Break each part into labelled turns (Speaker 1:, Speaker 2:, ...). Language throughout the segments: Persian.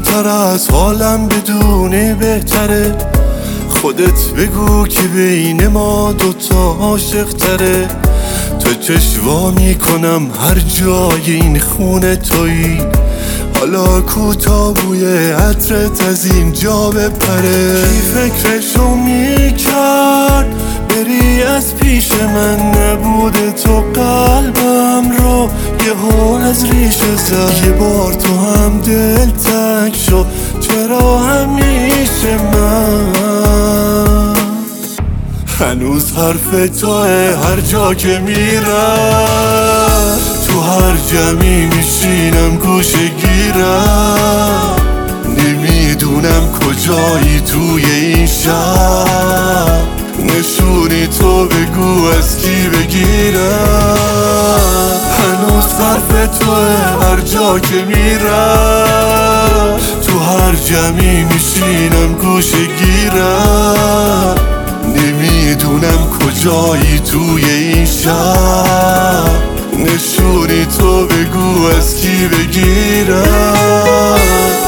Speaker 1: بدتر از حالم بدونی بهتره. خودت بگو که بین ما دوتا عاشق تره. تو چشوا میکنم هر جای این خونه تویی. حالا کوتا بوی عطرت از اینجا بپره. کی فکرشو میکرد بری از پیش من؟ نبوده تو قلبم رو یهو از ریشه زد. یه بار تو هم دل تنگ شد، چرا همیشه من؟ هنوز حرف توه هر جا که میرم. تو هر جمعی میشینم گوشه گیرم. نمیدونم کجایی توی این شهر. نشونی تو بگو از کی بگیرم. هنوز حرف توه هر جا که میرم. تو هر جمعی میشینم گوشه گیرم. نمیدونم کجایی توی این شهر. نشونی تو بگو از کی بگیرم.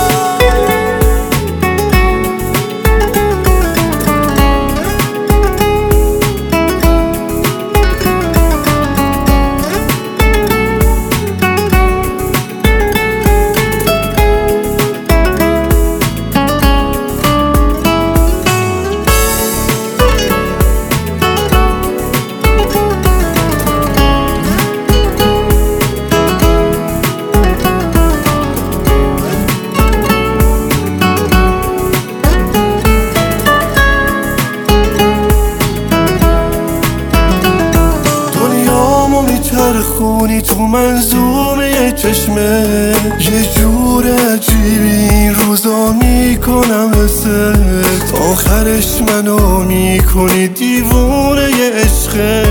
Speaker 1: خونی تو منظومه چشمه. یه جور عجیبی این روزا میکنم حست. آخرش منو میکنی دیوونه عشقه.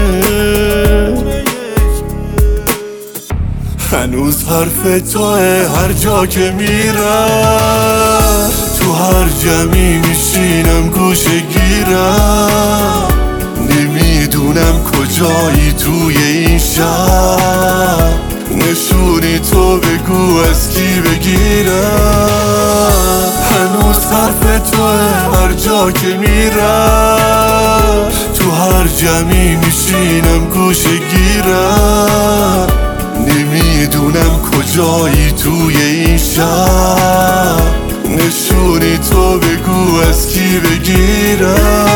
Speaker 1: هنوز حرف توه هر جا که میرم. تو هر جمعی میشینم گوشه گیرم. نمیدونم کجایی توی این شهر. نشونی تو بگو از کی بگیرم. هنوز حرف توه هر جا که میرم. تو هر جمعی میشینم گوشه گیرم. نمیدونم کجایی توی این شهر. نشونی تو بگو از کی بگیرم.